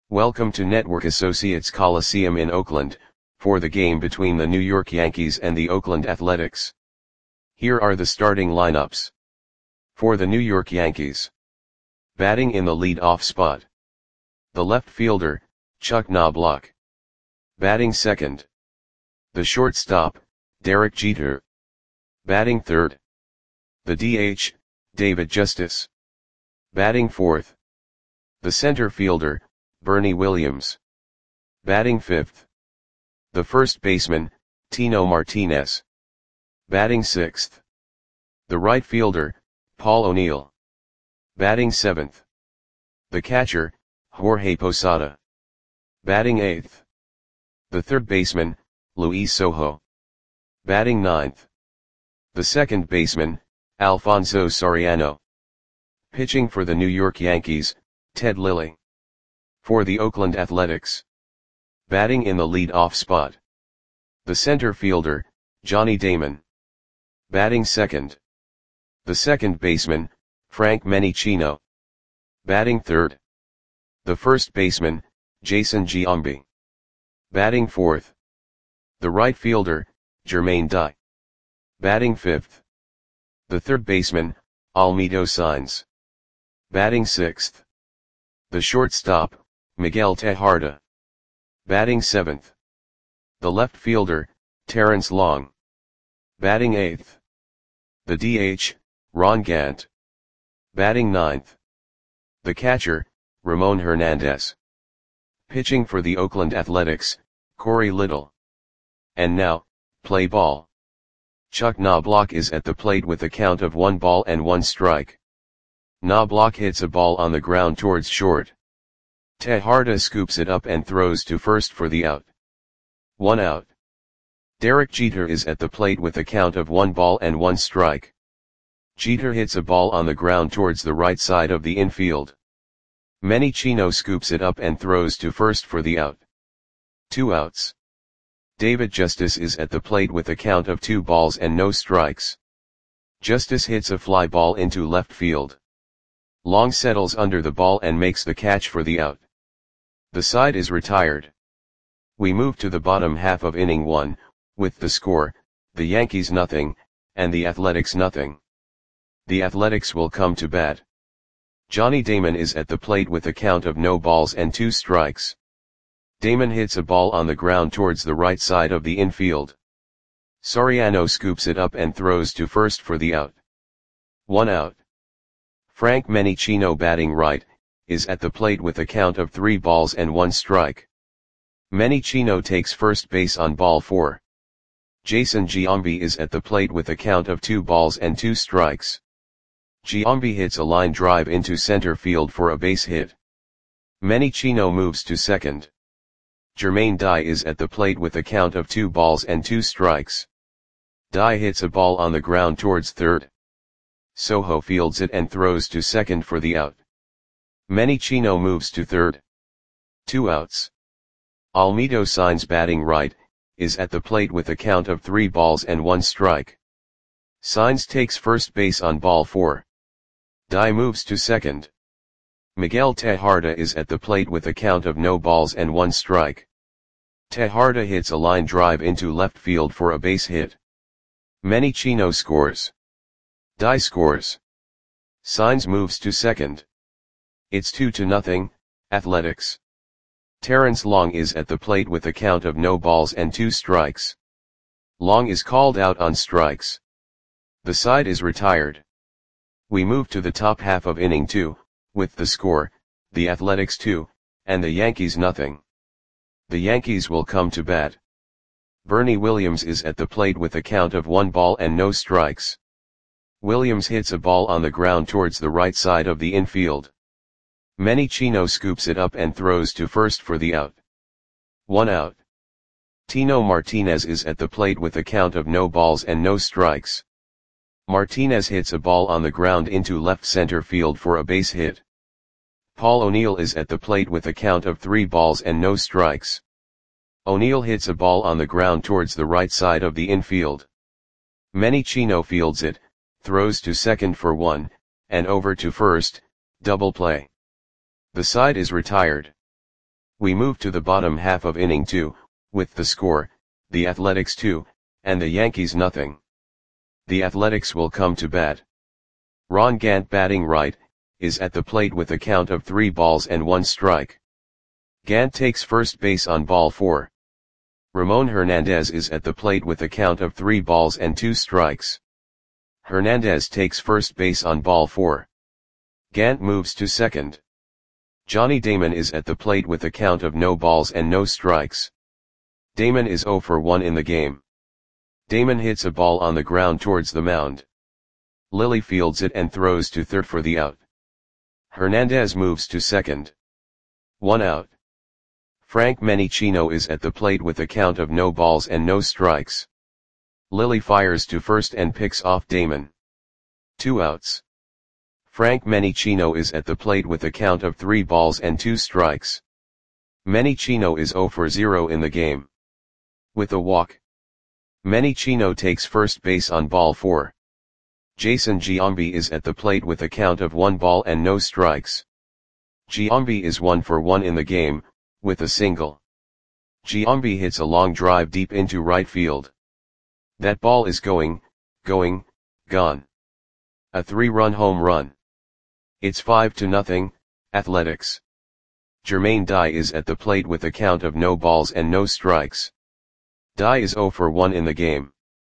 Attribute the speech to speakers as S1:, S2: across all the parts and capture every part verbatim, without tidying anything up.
S1: Welcome to Network Associates Coliseum in Oakland, for the game between the New York Yankees and the Oakland Athletics. Here are the starting lineups. For the New York Yankees. Batting in the lead-off spot. The left fielder, Chuck Knobloch. Batting second. The shortstop, Derek Jeter. Batting third. The D H, David Justice. Batting fourth. The center fielder, Bernie Williams. Batting fifth. The first baseman, Tino Martinez. Batting sixth. The right fielder, Paul O'Neill. Batting seventh. The catcher, Jorge Posada. Batting eighth. The third baseman, Luis Sojo. Batting ninth. The second baseman, Alfonso Soriano. Pitching for the New York Yankees, Ted Lilly. For the Oakland Athletics. Batting in the lead-off spot. The center fielder, Johnny Damon. Batting second. The second baseman, Frank Menechino. Batting third. The first baseman, Jason Giambi. Batting fourth. The right fielder, Jermaine Dye. Batting fifth. The third baseman, Almedo Saenz. Batting sixth. The shortstop, Miguel Tejada. Batting seventh. The left fielder, Terrence Long. Batting eighth. The D H, Ron Gant. Batting ninth. The catcher, Ramon Hernandez. Pitching for the Oakland Athletics, Corey Little. And now, play ball. Chuck Knobloch is at the plate with a count of one ball and one strike. Knobloch hits a ball on the ground towards short. Tejada scoops it up and throws to first for the out. One out. Derek Jeter is at the plate with a count of one ball and one strike. Jeter hits a ball on the ground towards the right side of the infield. Menechino scoops it up and throws to first for the out. Two outs. David Justice is at the plate with a count of two balls and no strikes. Justice hits a fly ball into left field. Long settles under the ball and makes the catch for the out. The side is retired. We move to the bottom half of inning one, with the score, the Yankees nothing, and the Athletics nothing. The Athletics will come to bat. Johnny Damon is at the plate with a count of no balls and two strikes. Damon hits a ball on the ground towards the right side of the infield. Soriano scoops it up and throws to first for the out. One out. Frank Menechino, batting right, is at the plate with a count of three balls and one strike. Menechino takes first base on ball four. Jason Giambi is at the plate with a count of two balls and two strikes. Giambi hits a line drive into center field for a base hit. Menechino moves to second. Jermaine Dye is at the plate with a count of two balls and two strikes. Dye hits a ball on the ground towards third. Sojo fields it and throws to second for the out. Menechino moves to third. Two outs. Almedo Saenz, batting right, is at the plate with a count of three balls and one strike. Saenz takes first base on ball four. Dye moves to second. Miguel Tejada is at the plate with a count of no balls and one strike. Tejada hits a line drive into left field for a base hit. Menechino scores. Dye scores. Saenz moves to second. It's two to nothing, Athletics. Terrence Long is at the plate with a count of no balls and two strikes. Long is called out on strikes. The side is retired. We move to the top half of inning two, with the score, the Athletics two, and the Yankees nothing. The Yankees will come to bat. Bernie Williams is at the plate with a count of one ball and no strikes. Williams hits a ball on the ground towards the right side of the infield. Menechino scoops it up and throws to first for the out. One out. Tino Martinez is at the plate with a count of no balls and no strikes. Martinez hits a ball on the ground into left center field for a base hit. Paul O'Neill is at the plate with a count of three balls and no strikes. O'Neill hits a ball on the ground towards the right side of the infield. Menechino fields it, throws to second for one, and over to first, double play. The side is retired. We move to the bottom half of inning two, with the score, the Athletics two, and the Yankees nothing. The Athletics will come to bat. Ron Gant, batting right, is at the plate with a count of three balls and one strike. Gant takes first base on ball four. Ramon Hernandez is at the plate with a count of three balls and two strikes. Hernandez takes first base on ball four. Gant moves to second. Johnny Damon is at the plate with a count of no balls and no strikes. Damon is zero for one in the game. Damon hits a ball on the ground towards the mound. Lilly fields it and throws to third for the out. Hernandez moves to second. One out. Frank Menichino is at the plate with a count of no balls and no strikes. Lilly fires to first and picks off Damon. Two outs. Frank Menichino is at the plate with a count of three balls and two strikes. Menichino is zero for zero in the game. With a walk. Menichino takes first base on ball four. Jason Giambi is at the plate with a count of one ball and no strikes. Giambi is one for one in the game, with a single. Giambi hits a long drive deep into right field. That ball is going, going, gone. A three-run home run. It's five to nothing, Athletics. Jermaine Dye is at the plate with a count of no balls and no strikes. Dye is zero for one in the game.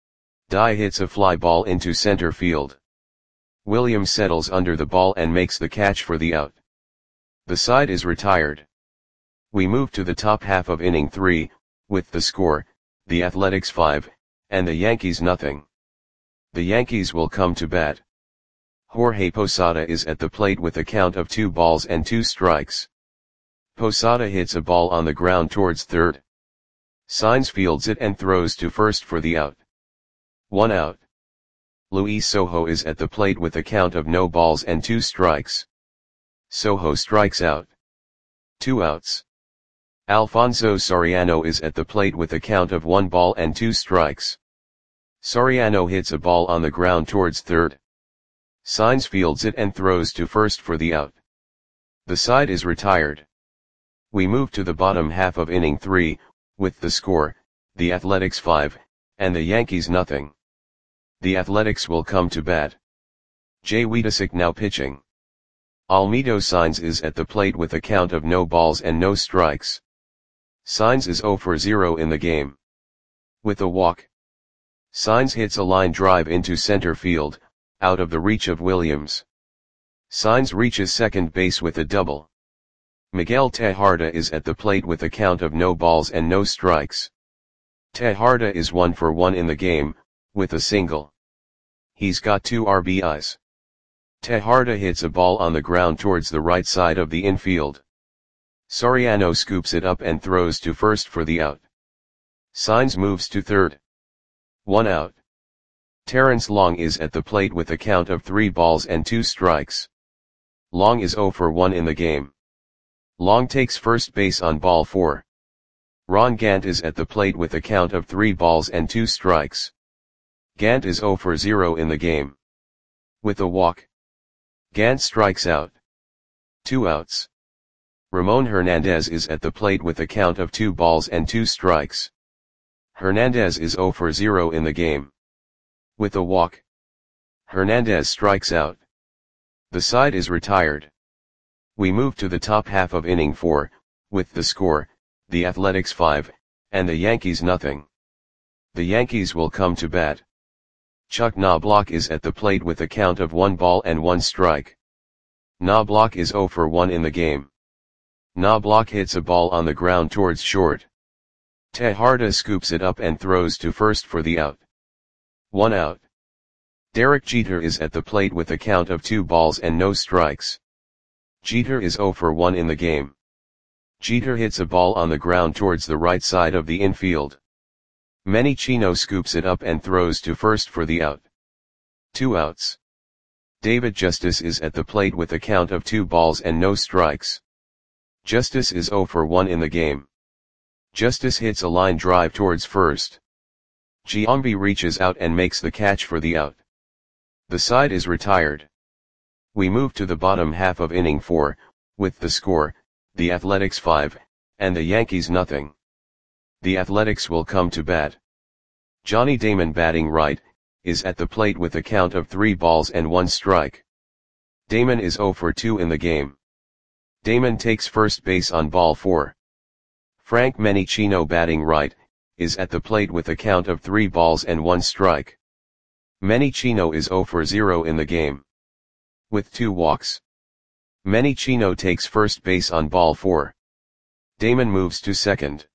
S1: Dye hits a fly ball into center field. Williams settles under the ball and makes the catch for the out. The side is retired. We move to the top half of inning three, with the score, the Athletics five, and the Yankees nothing. The Yankees will come to bat. Jorge Posada is at the plate with a count of two balls and two strikes. Posada hits a ball on the ground towards third. Saenz fields it and throws to first for the out. One out. Luis Sojo is at the plate with a count of no balls and two strikes. Sojo strikes out. Two outs. Alfonso Soriano is at the plate with a count of one ball and two strikes. Soriano hits a ball on the ground towards third. Saenz fields it and throws to first for the out. The side is retired. We move to the bottom half of inning three, with the score, the Athletics five, and the Yankees nothing. The Athletics will come to bat. Jay Weedisick now pitching. Almedo Saenz is at the plate with a count of no balls and no strikes. Saenz is zero for zero in the game. With a walk. Saenz hits a line drive into center field, out of the reach of Williams. Saenz reaches second base with a double. Miguel Tejada is at the plate with a count of no balls and no strikes. Tejada is one for one in the game, with a single. He's got two R B Is. Tejada hits a ball on the ground towards the right side of the infield. Soriano scoops it up and throws to first for the out. Saenz moves to third. One out. Terrence Long is at the plate with a count of three balls and two strikes. Long is zero for one in the game. Long takes first base on ball four. Ron Gant is at the plate with a count of three balls and two strikes. Gant is zero for zero in the game. With a walk. Gant strikes out. Two outs. Ramon Hernandez is at the plate with a count of two balls and two strikes. Hernandez is zero for zero in the game. With a walk. Hernandez strikes out. The side is retired. We move to the top half of inning four, with the score, the Athletics five, and the Yankees nothing. The Yankees will come to bat. Chuck Knobloch is at the plate with a count of one ball and one strike. Knobloch is zero for one in the game. Knobloch hits a ball on the ground towards short. Tejada scoops it up and throws to first for the out. One out. Derek Jeter is at the plate with a count of two balls and no strikes. Jeter is zero for one in the game. Jeter hits a ball on the ground towards the right side of the infield. Menichino scoops it up and throws to first for the out. Two outs. David Justice is at the plate with a count of two balls and no strikes. Justice is zero for one in the game. Justice hits a line drive towards first. Giambi reaches out and makes the catch for the out. The side is retired. We move to the bottom half of inning four, with the score, the Athletics five, and the Yankees nothing. The Athletics will come to bat. Johnny Damon batting right, is at the plate with a count of three balls and one strike. Damon is oh for two in the game. Damon takes first base on ball four. Frank Menicino batting right, is at the plate with a count of three balls and one strike. Menicino is oh for zero in the game. With two walks. Menicino takes first base on ball four. Damon moves to second.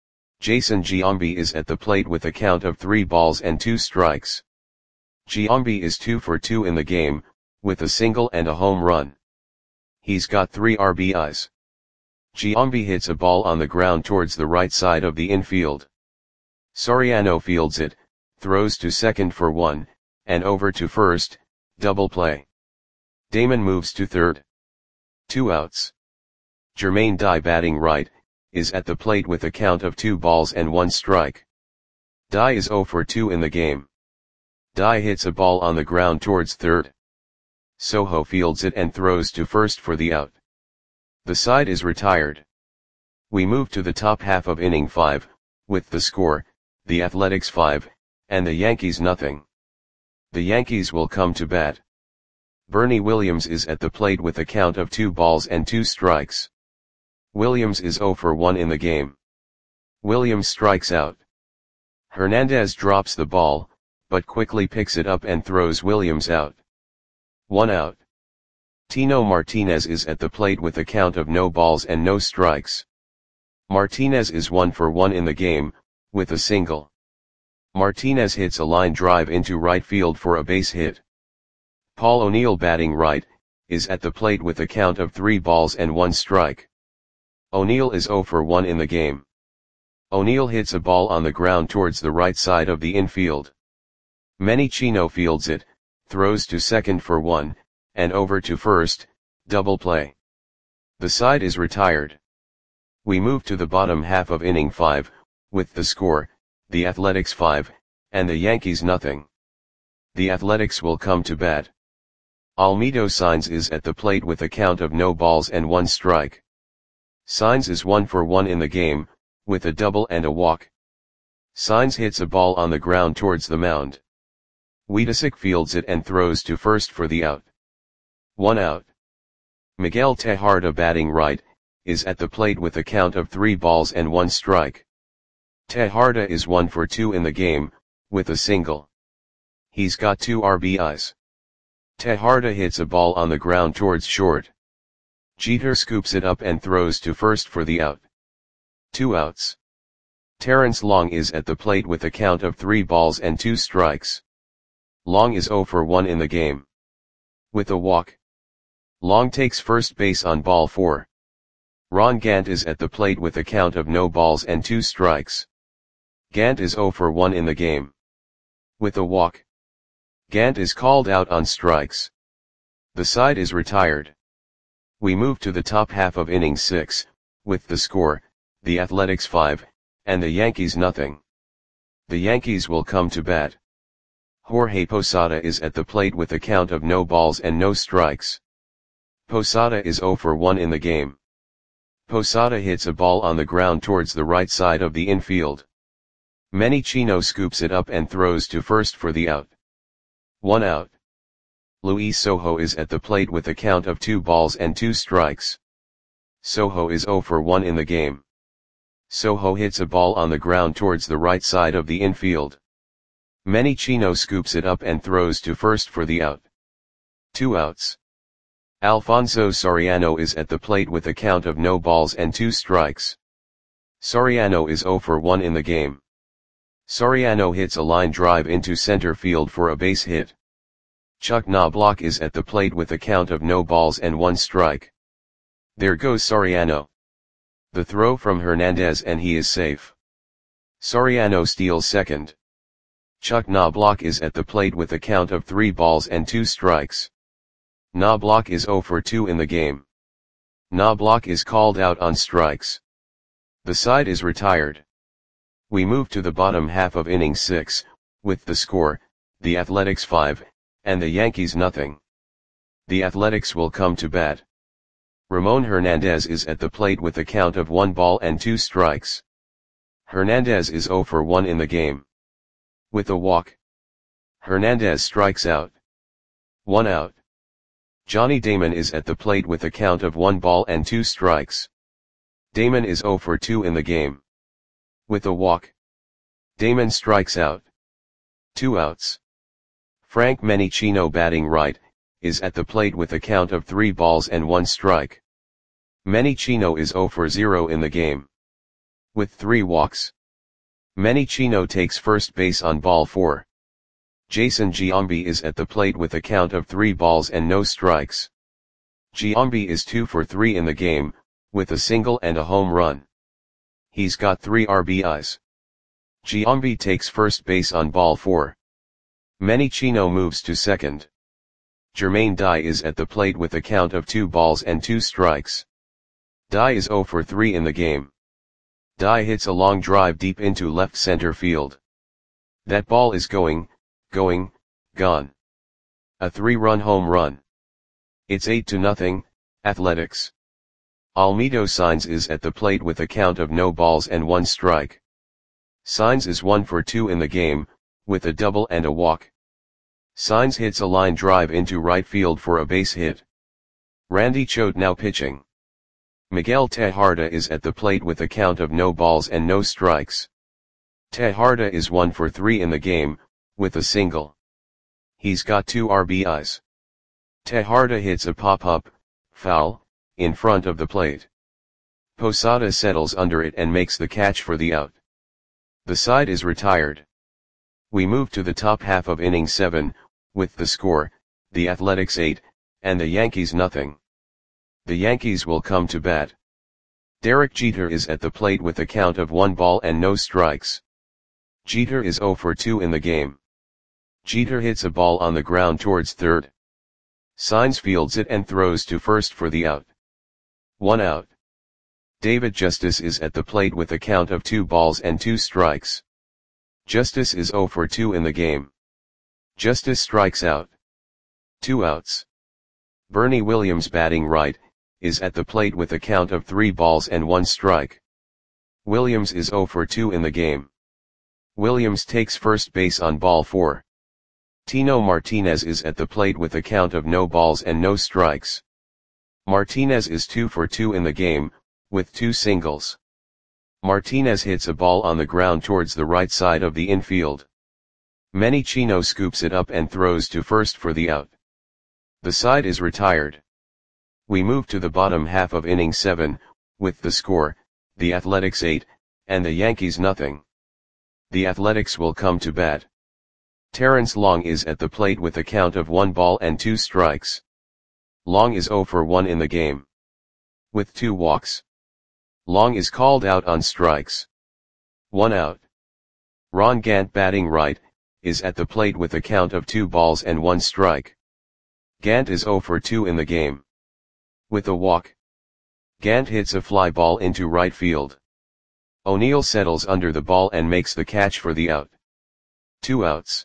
S1: Jason Giambi is at the plate with a count of three balls and two strikes. Giambi is two for two in the game, with a single and a home run. He's got three R B Is. Giambi hits a ball on the ground towards the right side of the infield. Soriano fields it, throws to second for one, and over to first, double play. Damon moves to third. Two outs. Jermaine Dye batting right, is at the plate with a count of two balls and one strike. Dye is oh for two in the game. Dye hits a ball on the ground towards third. Soho fields it and throws to first for the out. The side is retired. We move to the top half of inning five, with the score, the Athletics five, and the Yankees nothing. The Yankees will come to bat. Bernie Williams is at the plate with a count of two balls and two strikes. Williams is oh for one in the game. Williams strikes out. Hernandez drops the ball, but quickly picks it up and throws Williams out. One out. Tino Martinez is at the plate with a count of no balls and no strikes. Martinez is one for one in the game, with a single. Martinez hits a line drive into right field for a base hit. Paul O'Neill batting right, is at the plate with a count of three balls and one strike. O'Neill is oh for one in the game. O'Neill hits a ball on the ground towards the right side of the infield. Menicino fields it, throws to second for one, and over to first, double play. The side is retired. We move to the bottom half of inning five, with the score, the Athletics five, and the Yankees nothing. The Athletics will come to bat. Almedo Saenz is at the plate with a count of no balls and one strike. Saenz is one for one in the game, with a double and a walk. Saenz hits a ball on the ground towards the mound. Wiedesick fields it and throws to first for the out. One out. Miguel Tejada batting right, is at the plate with a count of three balls and one strike. Tejada is one for two in the game, with a single. He's got two R B Is. Tejada hits a ball on the ground towards short. Jeter scoops it up and throws to first for the out. Two outs. Terrence Long is at the plate with a count of three balls and two strikes. Long is oh for one in the game. With a walk. Long takes first base on ball four. Ron Gant is at the plate with a count of no balls and two strikes. Gant is oh for one in the game. With a walk. Gant is called out on strikes. The side is retired. We move to the top half of inning six, with the score, the Athletics five, and the Yankees nothing. The Yankees will come to bat. Jorge Posada is at the plate with a count of no balls and no strikes. Posada is oh for one in the game. Posada hits a ball on the ground towards the right side of the infield. Menicino scoops it up and throws to first for the out. One out. Luis Sojo is at the plate with a count of two balls and two strikes. Sojo is oh for one in the game. Sojo hits a ball on the ground towards the right side of the infield. Menicino scoops it up and throws to first for the out. Two outs. Alfonso Soriano is at the plate with a count of no balls and two strikes. Soriano is oh for one in the game. Soriano hits a line drive into center field for a base hit. Chuck Knobloch is at the plate with a count of no balls and one strike. There goes Soriano. The throw from Hernandez and he is safe. Soriano steals second. Chuck Knobloch is at the plate with a count of three balls and two strikes. Knobloch is oh for two in the game. Knobloch is called out on strikes. The side is retired. We move to the bottom half of inning six, with the score, the Athletics five, and the Yankees nothing. The Athletics will come to bat. Ramon Hernandez is at the plate with a count of one ball and two strikes. Hernandez is zero for one in the game. With a walk, Hernandez strikes out. One out. Johnny Damon is at the plate with a count of one ball and two strikes. Damon is zero for two in the game. With a walk, Damon strikes out. Two outs. Frank Menichino, batting right, is at the plate with a count of three balls and one strike. Menichino is zero for zero in the game. With three walks, Menichino takes first base on ball four. Jason Giambi is at the plate with a count of three balls and no strikes. Giambi is two for three in the game, with a single and a home run. He's got three R B Is. Giambi takes first base on ball four. Menichino moves to second. Jermaine Dye is at the plate with a count of two balls and two strikes. Dye is zero for three in the game. Dye hits a long drive deep into left center field. That ball is going, going, gone. A three-run home run. It's eight to nothing, Athletics. Almedo Saenz is at the plate with a count of no balls and one strike. Saenz is one for two in the game, with a double and a walk. Saenz hits a line drive into right field for a base hit. Randy Choate now pitching. Miguel Tejada is at the plate with a count of no balls and no strikes. Tejada is one for three in the game, with a single. He's got two R B Is. Tejada hits a pop-up, foul, in front of the plate. Posada settles under it and makes the catch for the out. The side is retired. We move to the top half of inning seven, with the score, the Athletics eight, and the Yankees nothing. The Yankees will come to bat. Derek Jeter is at the plate with a count of one ball and no strikes. Jeter is zero for two in the game. Jeter hits a ball on the ground towards third. Saenz fields it and throws to first for the out. One out. David Justice is at the plate with a count of two balls and two strikes. Justice is zero for two in the game. Justice strikes out. Two outs. Bernie Williams, batting right, is at the plate with a count of three balls and one strike. Williams is zero for two in the game. Williams takes first base on ball four. Tino Martinez is at the plate with a count of no balls and no strikes. Martinez is two for two in the game, with two singles. Martinez hits a ball on the ground towards the right side of the infield. Menichino scoops it up and throws to first for the out. The side is retired. We move to the bottom half of inning seven, with the score, the Athletics eight, and the Yankees nothing. The Athletics will come to bat. Terrence Long is at the plate with a count of one ball and two strikes. Long is zero for one in the game. With two walks. Long is called out on strikes. One out. Ron Gant, batting right, is at the plate with a count of two balls and one strike. Gant is zero for two in the game. With a walk. Gant hits a fly ball into right field. O'Neill settles under the ball and makes the catch for the out. Two outs.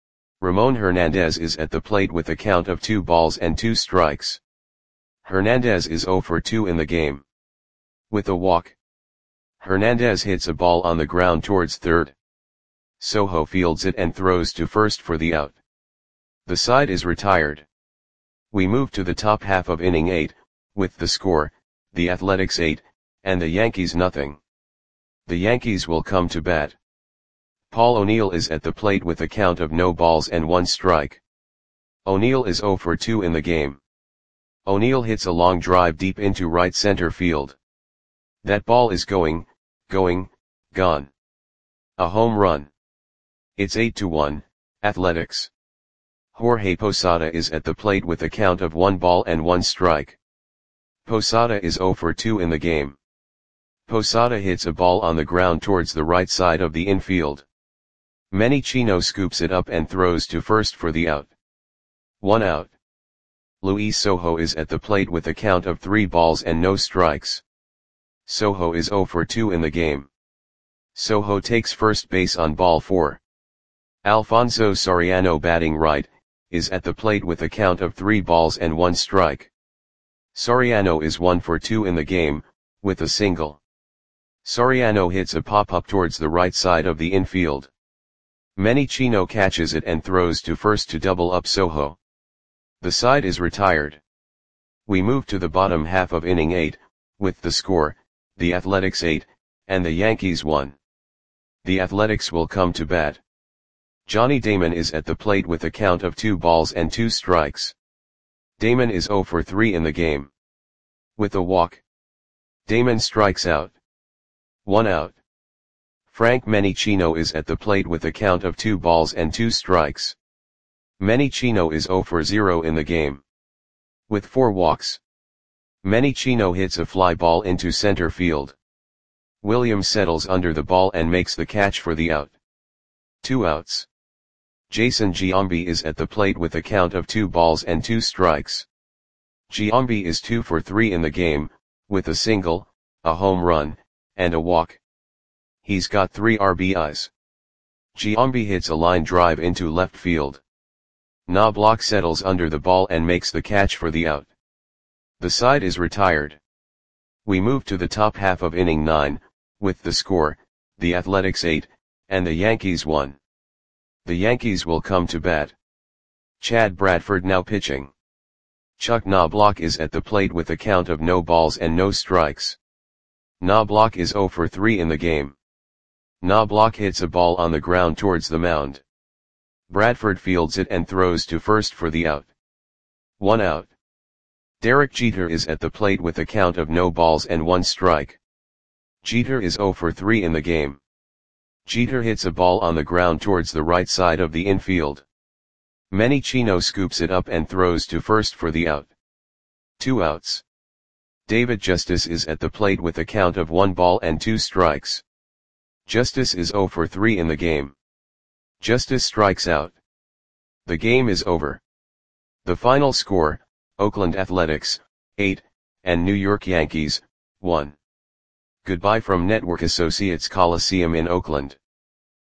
S1: Ramon Hernandez is at the plate with a count of two balls and two strikes. Hernandez is zero for two in the game. With a walk. Hernandez hits a ball on the ground towards third. Soho fields it and throws to first for the out. The side is retired. We move to the top half of inning eight, with the score, the Athletics eight, and the Yankees nothing. The Yankees will come to bat. Paul O'Neill is at the plate with a count of no balls and one strike. O'Neill is zero for two in the game. O'Neill hits a long drive deep into right center field. That ball is going, going, gone. A home run. It's eight to one, Athletics. Jorge Posada is at the plate with a count of one ball and one strike. Posada is zero for two in the game. Posada hits a ball on the ground towards the right side of the infield. Menichino scoops it up and throws to first for the out. One out. Luis Sojo is at the plate with a count of three balls and no strikes. Sojo is zero for two in the game. Sojo takes first base on ball four. Alfonso Soriano, batting right, is at the plate with a count of three balls and one strike. Soriano is one for two in the game, with a single. Soriano hits a pop-up towards the right side of the infield. Manny Chino catches it and throws to first to double up Soho. The side is retired. We move to the bottom half of inning eight, with the score, the Athletics eight, and the Yankees one. The Athletics will come to bat. Johnny Damon is at the plate with a count of two balls and two strikes. Damon is zero for three in the game. With a walk, Damon strikes out. One out. Frank Manny Chino is at the plate with a count of two balls and two strikes. Manny Chino is zero for zero in the game. With four walks, Manny Chino hits a fly ball into center field. Williams settles under the ball and makes the catch for the out. Two outs. Jason Giambi is at the plate with a count of two balls and two strikes. Giambi is two for three in the game, with a single, a home run, and a walk. He's got three R B Is. Giambi hits a line drive into left field. Knobloch settles under the ball and makes the catch for the out. The side is retired. We move to the top half of inning nine, with the score, the Athletics eight, and the Yankees one. The Yankees will come to bat. Chad Bradford now pitching. Chuck Knobloch is at the plate with a count of no balls and no strikes. Knobloch is zero for three in the game. Knobloch hits a ball on the ground towards the mound. Bradford fields it and throws to first for the out. One out. Derek Jeter is at the plate with a count of no balls and one strike. Jeter is zero for three in the game. Jeter hits a ball on the ground towards the right side of the infield. Manny Chino scoops it up and throws to first for the out. Two outs. David Justice is at the plate with a count of one ball and two strikes. Justice is zero for three in the game. Justice strikes out. The game is over. The final score, Oakland Athletics, eight, and New York Yankees, one. Goodbye from Network Associates Coliseum in Oakland.